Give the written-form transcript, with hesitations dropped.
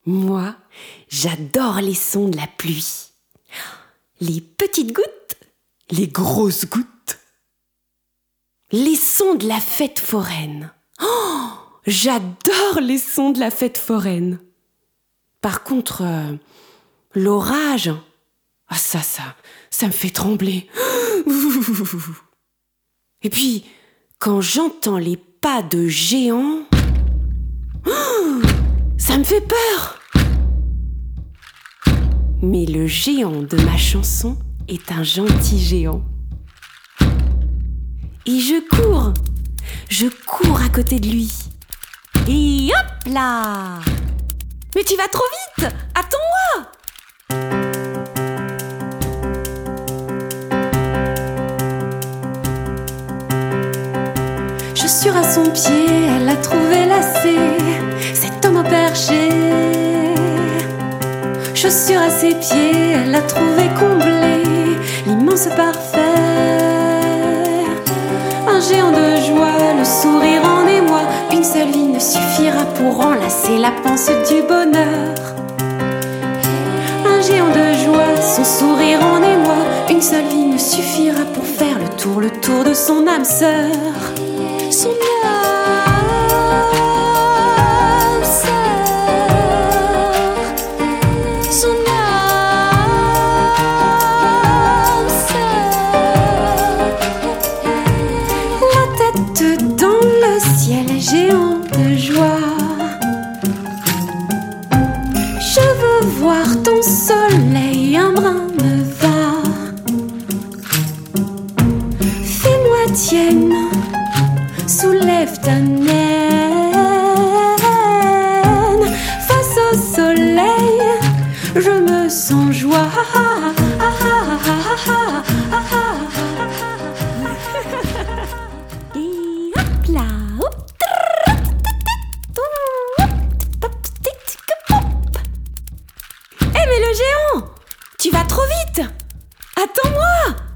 Moi, j'adore les sons de la pluie. Les petites gouttes, les grosses gouttes. Les sons de la fête foraine. Oh, j'adore les sons de la fête foraine. Par contre, l'orage, ça me fait trembler. Et puis, quand j'entends les pas de géants, ça me fait peur. Mais le géant de ma chanson est un gentil géant. Et je cours à côté de lui. Et hop là! Mais tu vas trop vite! Attends-moi! Chaussure à son pied, elle l'a trouvé lacée. Cet homme au perché. Chaussure à ses pieds, elle l'a trouvé comblé. L'immense parfait. Un géant de joie, le sourire en émoi. Une seule vie ne suffira pour enlacer la panse du bonheur. Un géant de joie, son sourire en émoi. Une seule vie ne suffira pour faire le tour de son âme sœur. Son âme sœur. Son âme sœur. La tête dans le ciel, géant de joie. Je veux voir ton soleil, un brin me va. Fais-moi tienne, soulève ta naine. Face au soleil, je me sens joie. Et hop là, Eh mais le géant, tu vas trop vite. Attends-moi.